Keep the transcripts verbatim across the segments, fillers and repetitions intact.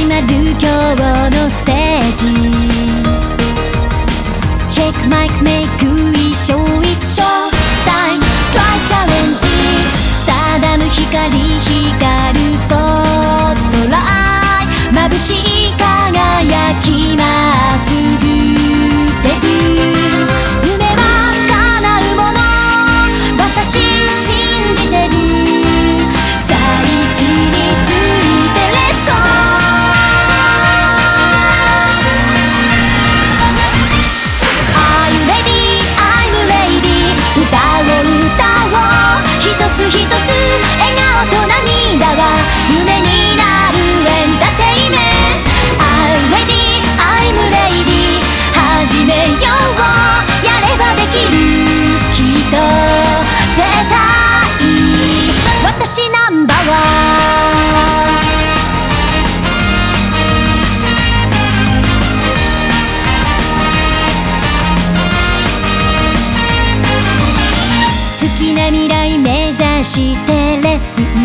始まる今日のステージ。チェックマイクメイク一緒一緒タイムトライチャレンジ。スターダム光光るスポットライト眩しい輝きまっすぐっていう夢は叶うもの私信じてる。さあ位置についてレッツゴー。I'm ready, I'm ready 歌を歌おう一つ一つ笑顔と涙は夢になるエンターテイメント。 I'm ready, I'm ready 始めようやればできるきっと絶対私ナンバーワン。好きな未来目指してレッスン。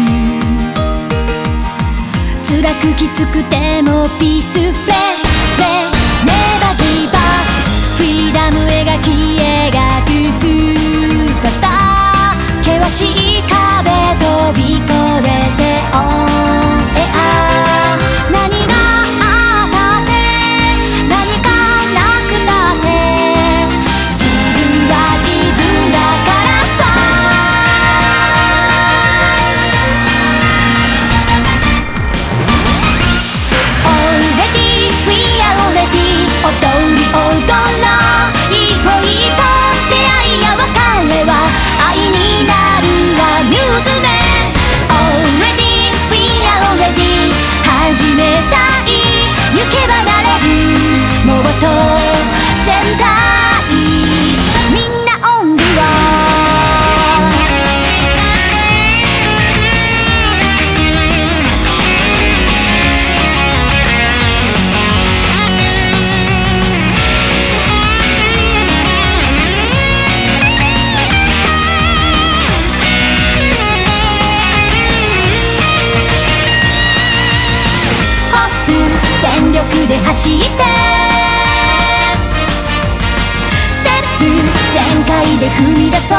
辛くきつくてもピースフレーネバーギブアップフリーダム描き描くスーパースター。険しい壁飛び越えてオンエア。何があったって何かなくたって自分は自分だからさ。Already we are already 踊り踊ろう一歩一歩出会いや別れは愛になるわミューズメント。 Already we are already 始めたい行けばなれるもっと全体みんなオンリは全力で走ってステップ全開で踏み出そう。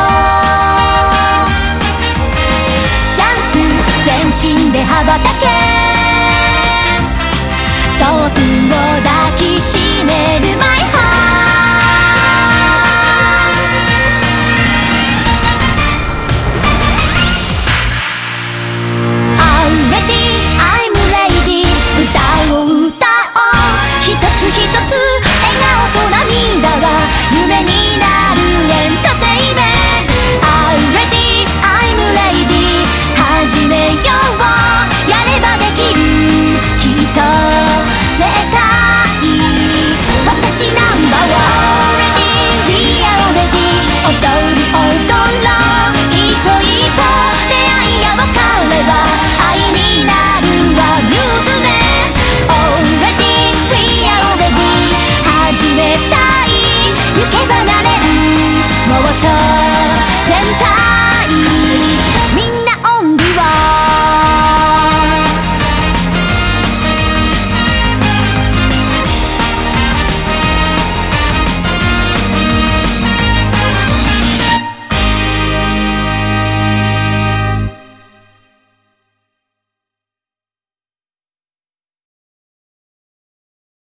ジャンプ全身で羽ばたけトップを抱きしめるマイハート。